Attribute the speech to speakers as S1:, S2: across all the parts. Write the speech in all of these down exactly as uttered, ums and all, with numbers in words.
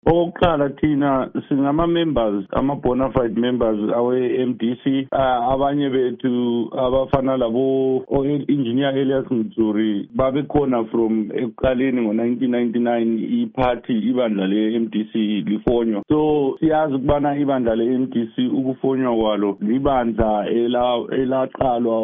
S1: Okokuqala thina singama members ama bona fide members awe M D C, uh, abanye bethu abafana labo engineer Elias Mtsuri babe khona from ekuqaleni ngo nineteen ninety-nine iparty ibandla le M D C lifonywa. So siyazi ukubana ibandla le M D C ukufonywa kwalo libandla elaqalwa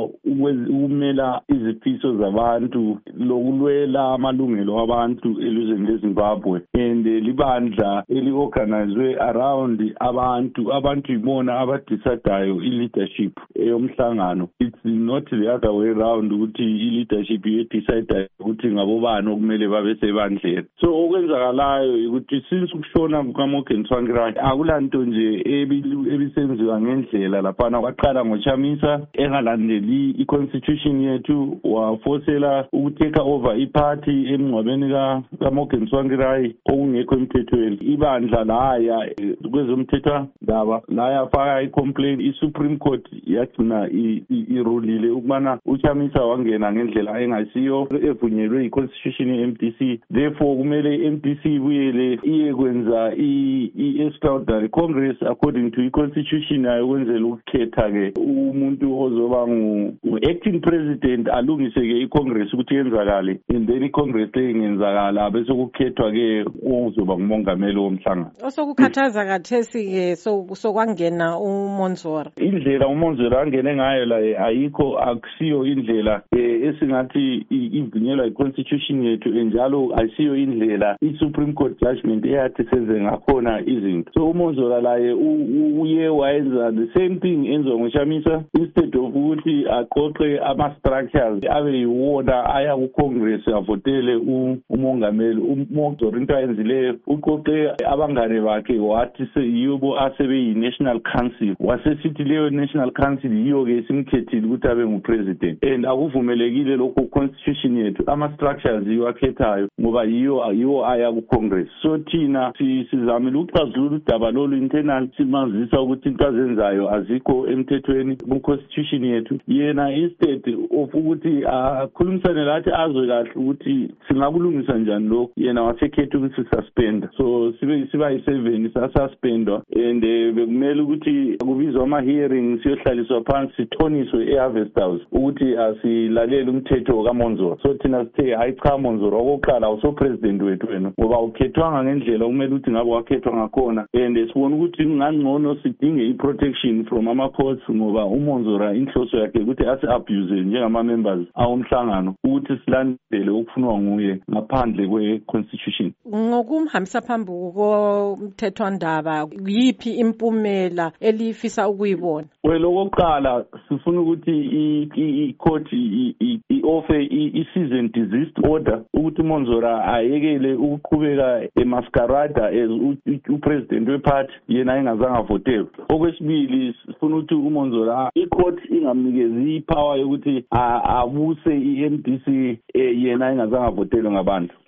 S1: ukumela izifiso zabantu lokulwela amalungelo abantu elizweni leZimbabwe, and libandla eli-organizwe around abantu abantu ibona abadecidayo i-leadership eyomhlangano. It's not the other way around ukuthi i-leadership yedecide ukuthi ngabobani okumele babe sebandleni. So okwenzakalayo ukuthi since ukushona kukaMorgan Tsvangirai akulanto nje ebisenziwa ngendlela laphana. Kwaqala ngoChamisa engalandeli i-constitution yethu, wafosela ukuteka over iparty emngcwabeni kaMorgan Tsvangirai okungekho emthethweni. Ibandla laya kwezomthetho ndaba laya faka i-complaint, i-Supreme Court yagcina irulile ukubana uChamisa wangena ngendlela engasiyo evunyelwe i-constitution ye-M D C. Therefore kumele i-M D C ibuyele iye kwenza i-extraordinary congress according to i-constitution yayo kwenzela ukukhetha ke umuntu ozoba ngu-acting president, alungise ke i-congress ukuthi yenzakale, and then i-congress le ingenzakala bese kukhethwa ke ozoba ngumongameli womhlangano.
S2: Osokukhathaza kathesi ke sokwangena uMonzora, indlela
S1: uMonzora angene ngayo la ayikho, akusiyo indlela esingathi ivunyelwa i-constitution yethu, njalo ayisiyo indlela i-Supreme Court judgment eyathi senze ngakhona izinto. So uMonzora laye uye wayenza the same thing enziwa ngoChamisa, instead of ukuthi aqoqe ama-structures abe yiwona aya ku-congress avotele umongameli. uMonzora into ayenzileyo uqoqe abangane bakhe wathi yibo asebeyi-National Council, wasesithi leyo National Council yiyo ke simkhethile ukuthi abe ngu-president, and akuvumelekile lokho constitution yethu. Ama-structures yiwo akhethayo ngoba yiyo yiwo aya ku-congress. So thina sizamile ukuxazulula udaba lolu internal, simazisa ukuthi into azenzayo azikho emthethweni ku-constitution yethu. Yena instead of ukuthi akhulumisane lathi azwe kahle ukuthi singakulungisa njani lokho, yena wasekhetha ukuthi suspend. So sibe siba yi-seven sasuspendwa, and bekumele ukuthi kubizwa ama-hearings siyohlaliswa phansi sithoniswe e-Harvest House ukuthi asilalele umthetho kaMonzora. So thina sithe hayi cha, Monzora okokuqala awuso-president wethu wena ngoba ukhethwanga ngendlela okumele ukuthi ngabe wakhethwa ngakhona, and sibona ukuthi ngangcono sidinge i-protection from ama-courts ngoba uMonzora inhloso yakhe ukuthi asi-abuse njengama-members awomhlangano ukuthi silandele okufunwa nguye ngaphandle kwe-constitution.
S2: Ngokumhambisa phambili komthethwandaba, yiphi impumela elifisa ukuyibona?
S1: Well, okokuqala sifuna ukuthi i-court i-offer i-cease and desist order ukuthi uMonzora ayekele ukuqhubeka emaskarada as upresident weparty yena engazange avotelwe. Okwesibili sifuna ukuthi uMonzora i-court ingamnikezi ipower yokuthi abuse i-M D C yena engazange avotelwe ngabantu.